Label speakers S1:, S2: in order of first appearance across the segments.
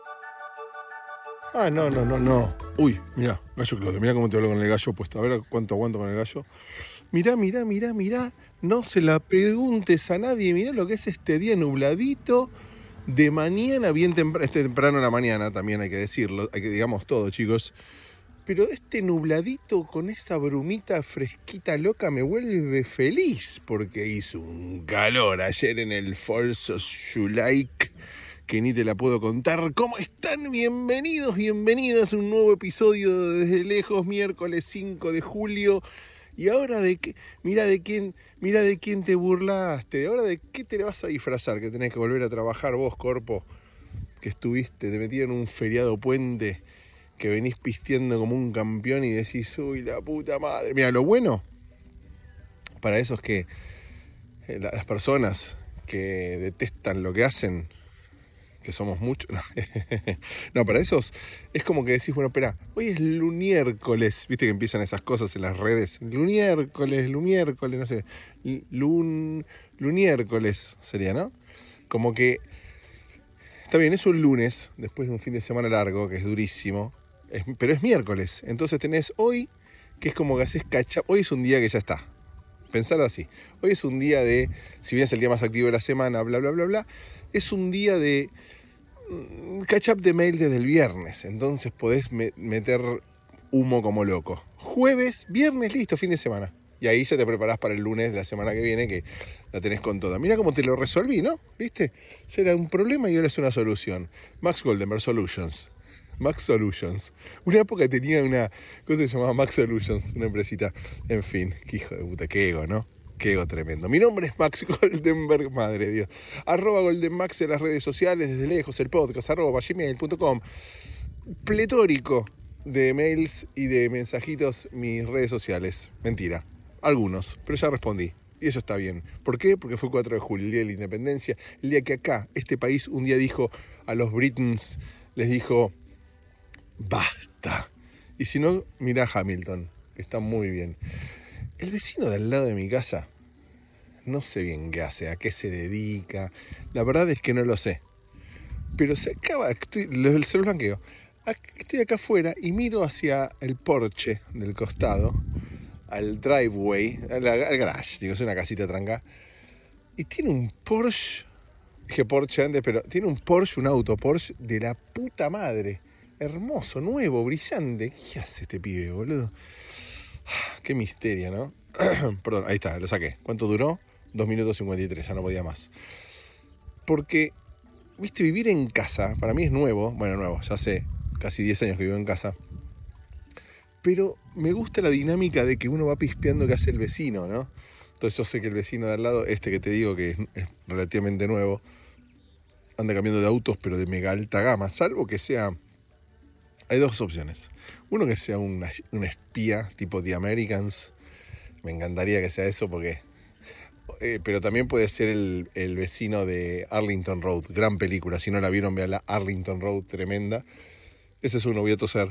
S1: Ah, no, no, no, no. Uy, mirá, gallo Claudio, mirá cómo te hablo con el gallo puesto. A ver cuánto aguanto con el gallo. Mirá, mirá, mirá, mirá. No se la preguntes a nadie. Mirá lo que es este día nubladito de mañana, bien temprano. Temprano en la mañana, también hay que decirlo. Hay que digamos todo, chicos. Pero este nubladito con esa brumita fresquita loca me vuelve feliz. Porque hizo un calor ayer en el 4th of July que ni te la puedo contar. ¿Cómo están? Bienvenidos, bienvenidas a un nuevo episodio de Desde Lejos, miércoles 5 de julio. Y ahora mira de quién te burlaste, ahora de qué te vas a disfrazar, que tenés que volver a trabajar vos, Corpo, que te metieron en un feriado puente, que venís pisteando como un campeón y decís, uy, la puta madre. Mira, lo bueno para eso es que las personas que detestan lo que hacen, que somos muchos. No, para esos es como que decís, bueno, espera, hoy es lumiércoles, viste que empiezan esas cosas en las redes. Lumiércoles, no sé. Luniércoles sería, ¿no? Como que está bien, es un lunes, después de un fin de semana largo, que es durísimo, pero es miércoles. Entonces tenés hoy, que es como que haces catch up. Hoy es un día que ya está. Pensalo así. Hoy es un día de, si bien es el día más activo de la semana, bla, bla, bla, bla, es un día de catch up de mail desde el viernes. Entonces podés meter humo como loco. Jueves, viernes, listo, fin de semana. Y ahí ya te preparás para el lunes de la semana que viene, que la tenés con toda. Mira cómo te lo resolví, ¿no? ¿Viste? Ya era un problema y ahora es una solución. Max Goldenberg Solutions. Max Solutions. Una época tenía una cosa que se llamaba Max Solutions, una empresita. En fin, qué hijo de puta, qué ego, ¿no? Qué ego tremendo. Mi nombre es Max Goldenberg, madre de Dios. @GoldenMax en las redes sociales, desde lejos, el podcast, @gmail.com. Pletórico de mails y de mensajitos mis redes sociales. Mentira, algunos, pero ya respondí. Y eso está bien. ¿Por qué? Porque fue 4 de julio, el día de la independencia. El día que acá, este país, un día dijo a los Britons, les dijo, basta. Y si no, mirá Hamilton, que está muy bien. El vecino de al lado de mi casa, no sé bien qué hace, a qué se dedica. La verdad es que no lo sé. Pero se lo blanqueo. Estoy acá afuera y miro hacia el porche del costado, al driveway, al garage, digo, es una casita tranca. Y tiene un Porsche, dije Porsche antes, pero tiene un Porsche, un auto Porsche de la puta madre. Hermoso, nuevo, brillante. ¿Qué hace este pibe, boludo? Qué misterio, ¿no? Perdón, ahí está, lo saqué. ¿Cuánto duró? 2 minutos 53, ya no podía más. Porque, viste, vivir en casa, para mí es nuevo. Bueno, nuevo, ya hace casi 10 años que vivo en casa. Pero me gusta la dinámica de que uno va pispeando qué hace el vecino, ¿no? Entonces yo sé que el vecino de al lado, este que te digo que es relativamente nuevo, anda cambiando de autos, pero de mega alta gama, salvo que sea... Hay dos opciones. Uno, que sea un espía tipo The Americans. Me encantaría que sea eso porque... pero también puede ser el vecino de Arlington Road. Gran película. Si no la vieron, vean la Arlington Road, tremenda. Ese es uno, voy a toser.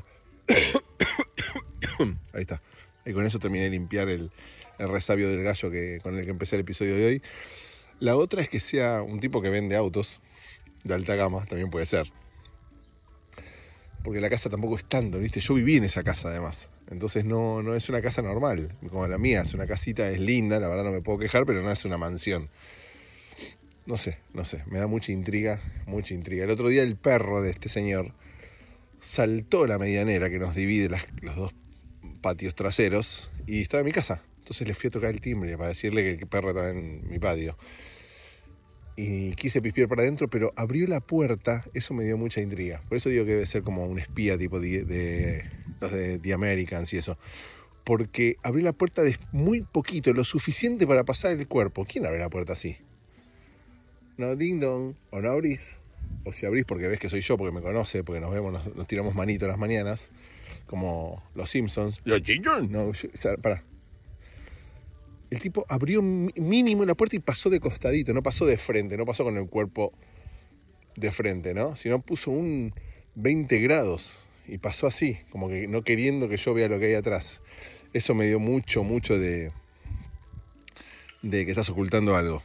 S1: Ahí está. Y con eso terminé de limpiar el resabio del gallo con el que empecé el episodio de hoy. La otra es que sea un tipo que vende autos de alta gama, también puede ser. Porque la casa tampoco es tanto, ¿viste? Yo viví en esa casa además. Entonces no es una casa normal, como la mía. Es una casita, es linda, la verdad no me puedo quejar, pero no es una mansión. No sé, me da mucha intriga, mucha intriga. El otro día el perro de este señor saltó la medianera que nos divide los dos patios traseros y estaba en mi casa. Entonces le fui a tocar el timbre para decirle que el perro estaba en mi patio. Y quise pispear para adentro, pero abrió la puerta, eso me dio mucha intriga. Por eso digo que debe ser como un espía tipo de los de The Americans y eso. Porque abrió la puerta de muy poquito, lo suficiente para pasar el cuerpo. ¿Quién abre la puerta así? No, ding dong, o no abrís. O si abrís porque ves que soy yo, porque me conoce, porque nos vemos, nos tiramos manito las mañanas, como los Simpsons. No, pará. El tipo abrió mínimo la puerta y pasó de costadito, no pasó de frente, no pasó con el cuerpo de frente, ¿no? Sino puso un 20 grados y pasó así, como que no queriendo que yo vea lo que hay atrás. Eso me dio mucho de que estás ocultando algo.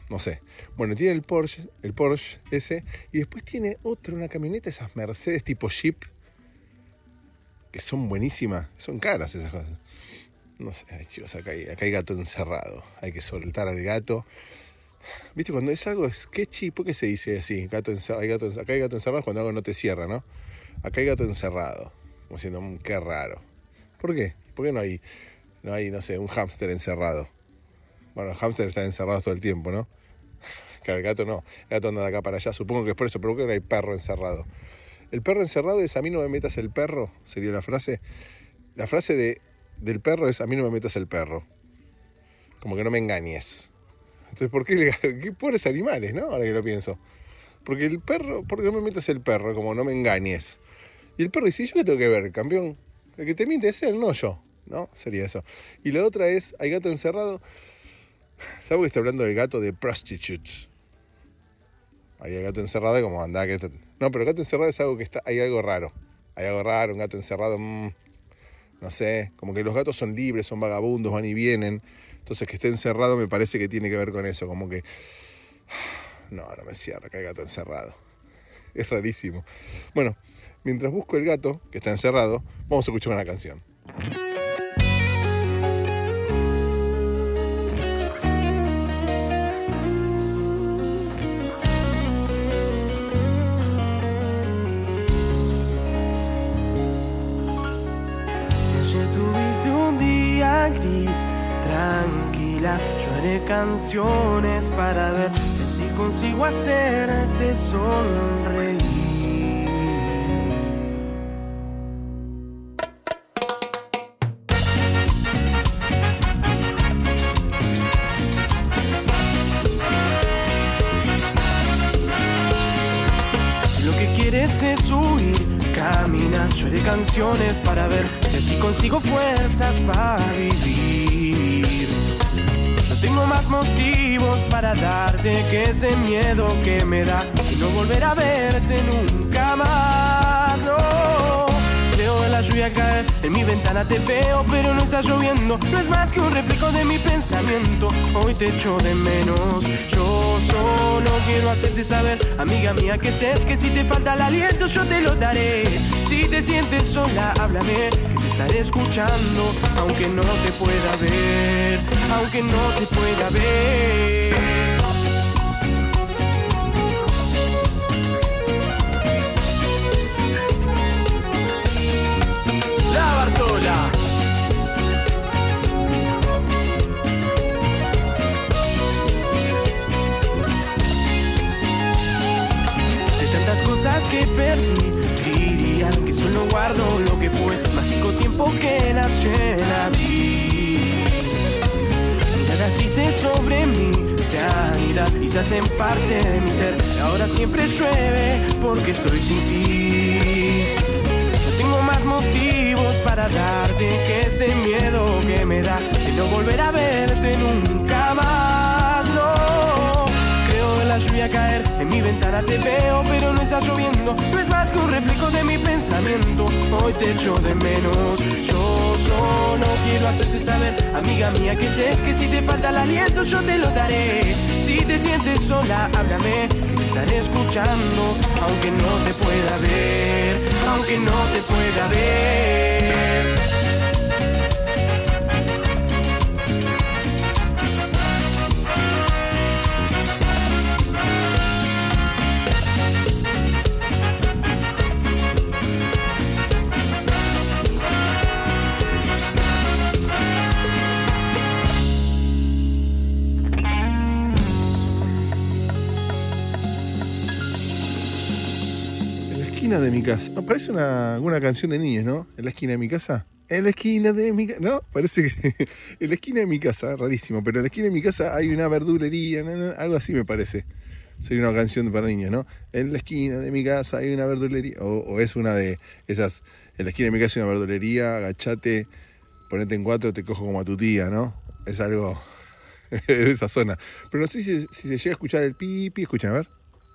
S1: no sé. Bueno, tiene el Porsche ese, y después tiene otra, una camioneta, esas Mercedes tipo Jeep, que son buenísimas, son caras esas cosas. No sé, ay, chicos, acá hay gato encerrado, hay que soltar al gato. ¿Viste? Cuando es algo sketchy, ¿por qué se dice así? Acá hay gato encerrado cuando algo no te cierra, ¿no? Acá hay gato encerrado, como diciendo, qué raro. ¿Por qué? ¿Por qué no hay, no sé, un hámster encerrado? Bueno, los hámsters están encerrados todo el tiempo, ¿no? Que el gato no, el gato anda de acá para allá, supongo que es por eso, pero ¿por qué no hay perro encerrado? El perro encerrado es a mí no me metas el perro, sería la frase. La frase del perro es a mí no me metas el perro. Como que no me engañes. Entonces, ¿por qué pobres animales, no? Ahora que lo pienso. Porque el perro, ¿por qué no me metas el perro? Como no me engañes. Y el perro dice, ¿yo qué tengo que ver, campeón? El que te miente es él, no yo. ¿No? Sería eso. Y la otra es, hay gato encerrado. ¿Sabes que está hablando del gato de prostitutes? Hay el gato encerrado como anda que... No, pero el gato encerrado es algo que está... Hay algo raro. Hay algo raro, un gato encerrado... no sé, como que los gatos son libres, son vagabundos, van y vienen. Entonces que esté encerrado me parece que tiene que ver con eso. Como que... No me cierra que hay gato encerrado. Es rarísimo. Bueno, mientras busco el gato que está encerrado, vamos a escuchar una canción.
S2: Gris, tranquila, yo haré canciones para ver si así consigo hacerte sonreír. Si lo que quieres es huir, camina, yo haré canciones para ver si así consigo fuerzas para vivir. No tengo más motivos para darte que ese miedo que me da y no volver a verte nunca más, no. Veo la lluvia caer, en mi ventana te veo, pero no está lloviendo. No es más que un reflejo de mi pensamiento. Hoy te echo de menos. Yo solo quiero hacerte saber, amiga mía, que que si te falta el aliento yo te lo daré. Si te sientes sola, háblame, que te estaré escuchando, aunque no te pueda ver, aunque no te pueda ver. La Bartola. De tantas cosas que perdí, dirían que solo guardo lo que fue mágico tiempo que nació en abril. Miradas tristes sobre mi sanidad y se hacen parte de mi ser. Ahora siempre llueve porque estoy sin ti. Tengo más motivos para darte que ese miedo que me da de no volver a verte nunca más, no. Creo ver la lluvia caer, en mi ventana te veo, pero no está lloviendo. No es más que un reflejo de mi pensamiento. Hoy te echo de menos. Yo solo quiero hacerte saber, amiga mía, que si te falta el aliento yo te lo daré. Si te sientes sola, háblame, que te estaré escuchando, aunque no te pueda ver, aunque no te pueda ver.
S1: De mi casa. Parece alguna canción de niños, ¿no? En la esquina de mi casa. En la esquina de mi casa. No, parece que en la esquina de mi casa, rarísimo, pero en la esquina de mi casa hay una verdulería, algo así me parece. Sería una canción para niños, ¿no? En la esquina de mi casa hay una verdulería. O es una de esas. En la esquina de mi casa hay una verdulería, agachate, ponete en cuatro, te cojo como a tu tía, ¿no? Es algo de esa zona. Pero no sé si se llega a escuchar el pipi. Escuchen, a ver.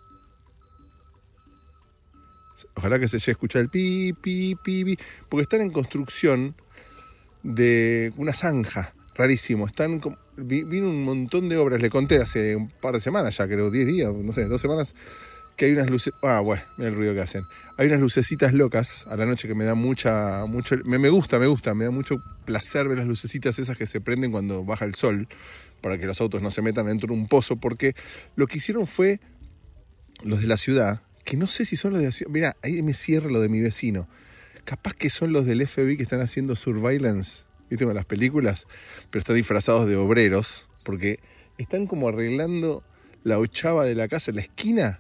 S1: Ojalá que se llegue a escuchar el pi, pi, pi, pi, porque están en construcción de una zanja, rarísimo. Están vino un montón de obras, le conté hace un par de semanas ya, creo, 10 días, no sé, 2 semanas, que hay unas luces, bueno, mira el ruido que hacen. Hay unas lucecitas locas a la noche que me da me gusta, me da mucho placer ver las lucecitas esas que se prenden cuando baja el sol, para que los autos no se metan dentro de un pozo, porque lo que hicieron fue los de la ciudad, que no sé si son los de la ciudad, mirá, ahí me cierra lo de mi vecino, capaz que son los del FBI que están haciendo surveillance, ¿viste? Con las películas, pero están disfrazados de obreros, porque están como arreglando la ochava de la casa, la esquina,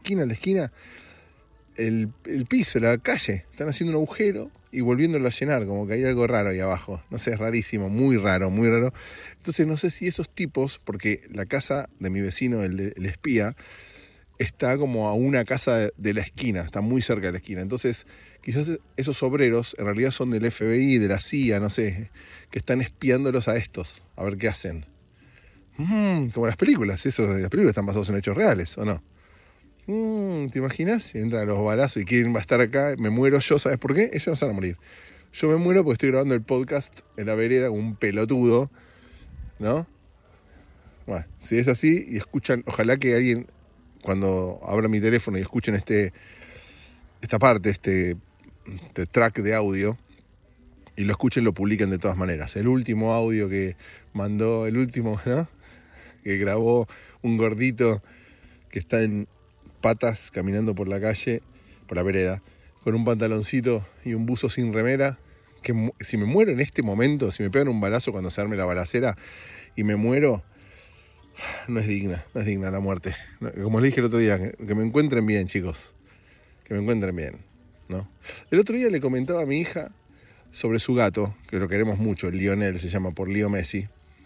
S1: el piso, la calle, están haciendo un agujero y volviéndolo a llenar, como que hay algo raro ahí abajo, no sé, es rarísimo, muy raro, entonces no sé si esos tipos, porque la casa de mi vecino, el espía, está como a una casa de la esquina, está muy cerca de la esquina, entonces quizás esos obreros en realidad son del FBI, de la CIA, no sé, que están espiándolos a estos, a ver qué hacen. Como las películas, las películas están basadas en hechos reales, ¿o no? ¿Te imaginas? Entran los balazos y quién va a estar acá, me muero yo, ¿sabes por qué? Ellos no se van a morir. Yo me muero porque estoy grabando el podcast en la vereda con un pelotudo, ¿no? Bueno, si es así y escuchan, ojalá que alguien, cuando abra mi teléfono y escuchen esta parte, este track de audio, y lo escuchen, lo publiquen de todas maneras. El último audio que mandó, ¿no? Que grabó un gordito que está en patas caminando por la calle, por la vereda, con un pantaloncito y un buzo sin remera, que si me muero en este momento, si me pegan un balazo cuando se arme la balacera y me muero, no es digna la muerte. Como les dije el otro día, que me encuentren bien, chicos, que me encuentren bien, ¿no? El otro día le comentaba a mi hija sobre su gato, que lo queremos mucho, el Lionel, se llama por Leo Messi.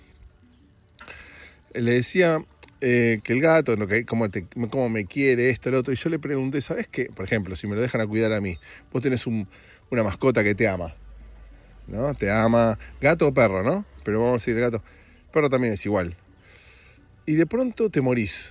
S1: Le decía que el gato, cómo me quiere, esto, lo otro, y yo le pregunté, ¿sabes qué? Por ejemplo, si me lo dejan a cuidar a mí, vos tenés una mascota que te ama, ¿no? Te ama, gato o perro, ¿no? Pero vamos a decir gato, perro también es igual. Y de pronto te morís,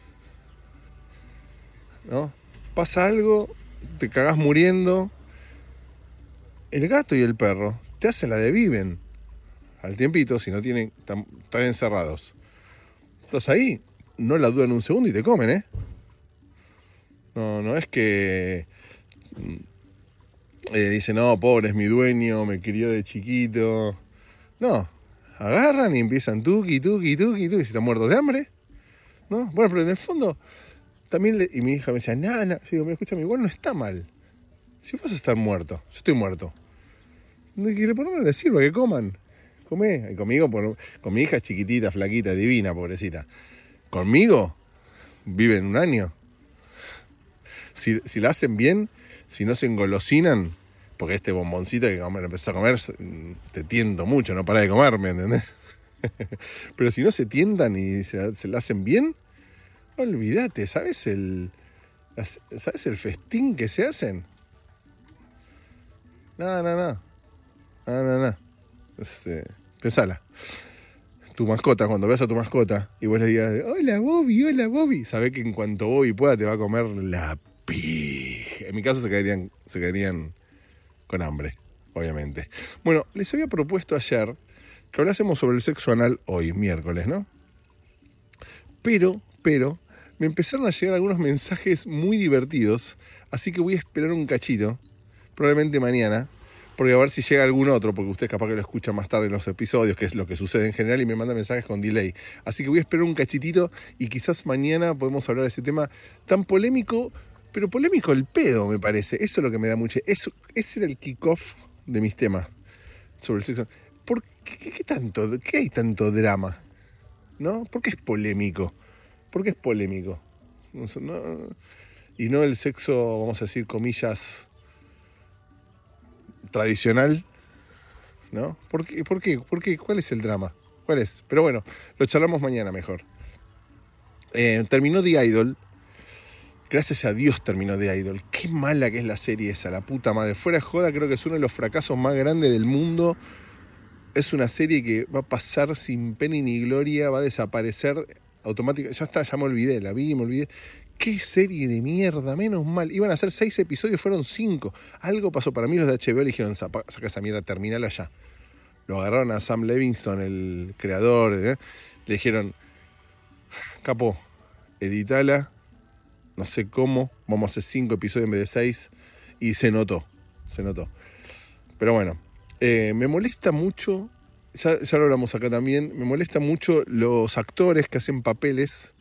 S1: ¿no? Pasa algo, te cagás muriendo. El gato y el perro te hacen la de viven al tiempito, si no tienen, están encerrados. Estás ahí, no la dudan un segundo y te comen, ¿eh? No es que dicen, no, pobre, es mi dueño, me crió de chiquito. No, agarran y empiezan tuki, si están muertos de hambre, ¿no? Bueno, pero en el fondo, también, y mi hija me decía, yo digo, me escúchame, igual no está mal. Si vas a estar muerto, yo estoy muerto. Que le ponemos le sirva, que coman. Comé. Y conmigo, con mi hija es chiquitita, flaquita, divina, pobrecita. Conmigo viven un año. Si la hacen bien, si no se engolosinan, porque este bomboncito que me lo empezó a comer, te tiento mucho, no para de comer, ¿me entendés? Pero si no se tientan y se la hacen bien, olvídate, ¿sabes el festín que se hacen? No. Pensala. Tu mascota, cuando veas a tu mascota y vos le digas, hola Bobby, sabés que en cuanto Bobby pueda te va a comer la pi. En mi caso se quedarían con hambre, obviamente. Bueno, les había propuesto ayer que hablásemos sobre el sexo anal hoy, miércoles, ¿no? Pero me empezaron a llegar algunos mensajes muy divertidos, así que voy a esperar un cachito, probablemente mañana, porque a ver si llega algún otro, porque usted capaz que lo escucha más tarde en los episodios, que es lo que sucede en general, y me manda mensajes con delay. Así que voy a esperar un cachitito y quizás mañana podemos hablar de ese tema tan polémico, pero polémico el pedo, me parece. Eso es lo que me da mucho. Ese era el kickoff de mis temas sobre el sexo. ¿Por qué hay tanto drama? ¿No? ¿Por qué es polémico? Y no el sexo, vamos a decir, comillas, tradicional, ¿no? ¿Por qué? ¿Cuál es el drama? ¿Cuál es? Pero bueno, lo charlamos mañana mejor. Terminó The Idol. Gracias a Dios terminó The Idol. Qué mala que es la serie esa, la puta madre. Fuera de joda, creo que es uno de los fracasos más grandes del mundo. Es una serie que va a pasar sin pena ni gloria, va a desaparecer automáticamente. Ya está, ya me olvidé, la vi y me olvidé. ¡Qué serie de mierda! Menos mal. Iban a ser 6 episodios, fueron 5. Algo pasó. Para mí los de HBO le dijeron, saca esa mierda, terminala ya. lo agarraron a Sam Levinson, el creador, le dijeron, capo, editala, no sé cómo, vamos a hacer 5 episodios en vez de 6, y se notó. Pero bueno, me molesta mucho, ya lo hablamos acá también, me molesta mucho los actores que hacen papeles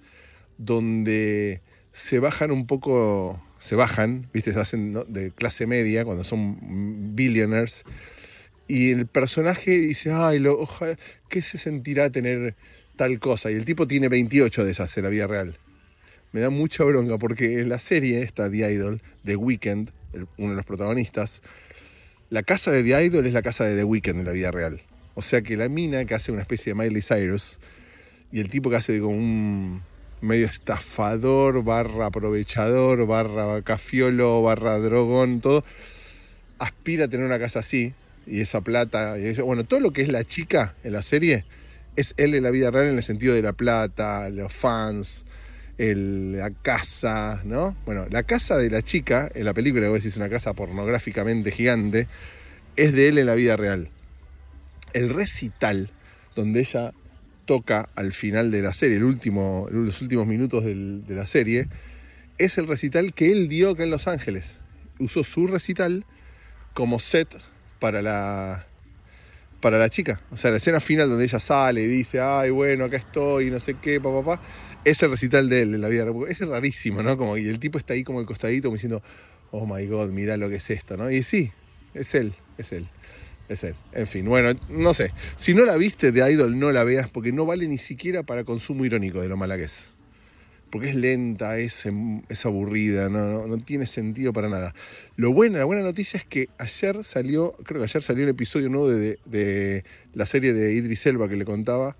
S1: donde se bajan un poco, ¿viste? Se hacen, ¿no?, de clase media, cuando son billionaires, y el personaje dice, ay, ojalá, ¿qué se sentirá tener tal cosa? Y el tipo tiene 28 de esas en la vida real. Me da mucha bronca porque en la serie esta, The Idol, The Weeknd, uno de los protagonistas, la casa de The Idol es la casa de The Weeknd en la vida real. O sea que la mina que hace una especie de Miley Cyrus y el tipo que hace como un medio estafador, / aprovechador, / cafiolo, / drogón, todo, aspira a tener una casa así, y esa plata, y eso, bueno, todo lo que es la chica en la serie es él en la vida real, en el sentido de la plata, los fans, la casa, ¿no? Bueno, la casa de la chica en la película, que vos decís una casa pornográficamente gigante, es de él en la vida real. El recital donde ella toca al final de la serie, los últimos minutos de la serie, es el recital que él dio acá en Los Ángeles. Usó su recital como set para la chica. O sea, la escena final donde ella sale y dice, ay, bueno, acá estoy, no sé qué, papá, es el recital de él en la vida. Es rarísimo, ¿no? Como, y el tipo está ahí como al costadito, como diciendo, oh my God, mirá lo que es esto, ¿no? Y sí, es él. En fin, bueno, no sé. Si no la viste de Idol, no la veas, porque no vale ni siquiera para consumo irónico de lo mala que es. Porque es lenta, es aburrida, no tiene sentido para nada. La buena noticia es que creo que ayer salió el episodio nuevo de la serie de Idris Elba que le contaba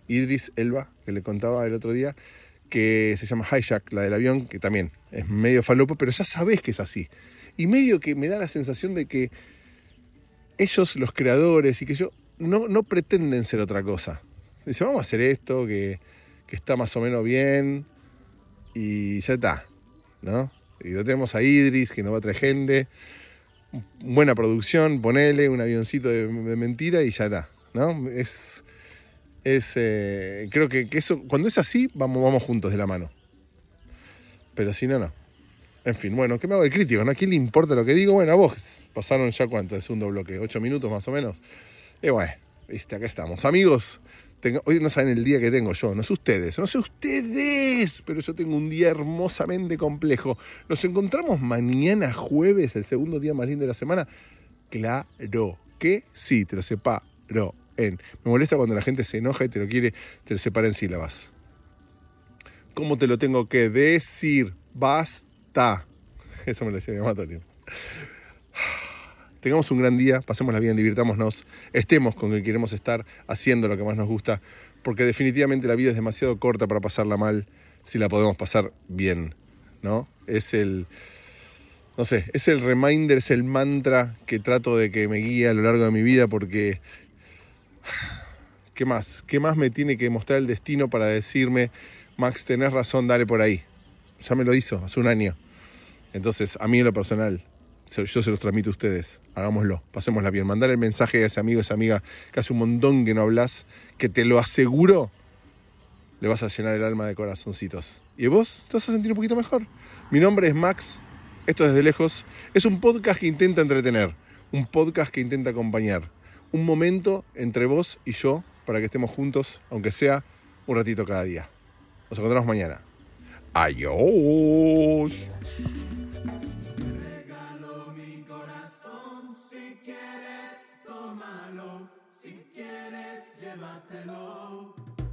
S1: el otro día, que se llama Hijack, la del avión, que también es medio falopo, pero ya sabés que es así. Y medio que me da la sensación de que ellos, los creadores, y que no pretenden ser otra cosa. Dicen, vamos a hacer esto, que está más o menos bien, y ya está, ¿no? Y lo tenemos a Idris, que nos va a traer gente, buena producción, ponele un avioncito de mentira y ya está, ¿no? Creo que eso, cuando es así, vamos juntos de la mano. Pero si no. En fin, bueno, ¿qué me hago de crítico, no? ¿A quién le importa lo que digo? Bueno, a vos, pasaron ya ¿cuánto? El segundo bloque, 8 minutos más o menos. Y bueno, viste, acá estamos. Amigos, hoy no saben el día que tengo yo, no sé ustedes, pero yo tengo un día hermosamente complejo. ¿Nos encontramos mañana jueves, el segundo día más lindo de la semana? Claro que sí, te lo separo en. Me molesta cuando la gente se enoja y te lo separa en sílabas. ¿Cómo te lo tengo que decir? Basta. Eso me lo decía mi mamá todo el tiempo. Tengamos un gran día, pasémosla bien, divirtámonos, estemos con quien queremos estar, haciendo lo que más nos gusta, porque definitivamente la vida es demasiado corta para pasarla mal si la podemos pasar bien, ¿no? Es el reminder, es el mantra que trato de que me guíe a lo largo de mi vida, porque ¿qué más? ¿Qué más me tiene que mostrar el destino para decirme, Max, tenés razón, dale por ahí? Ya me lo hizo hace un año. Entonces, a mí en lo personal, yo se los transmito a ustedes. Hagámoslo, pasémosla bien. Mandar el mensaje a ese amigo, esa amiga que hace un montón que no hablas, que te lo aseguro, le vas a llenar el alma de corazoncitos. Y vos te vas a sentir un poquito mejor. Mi nombre es Max, esto es Desde Lejos. Es un podcast que intenta entretener, un podcast que intenta acompañar. Un momento entre vos y yo para que estemos juntos, aunque sea un ratito cada día. Nos encontramos mañana. Adiós.
S2: Si quieres, llévatelo.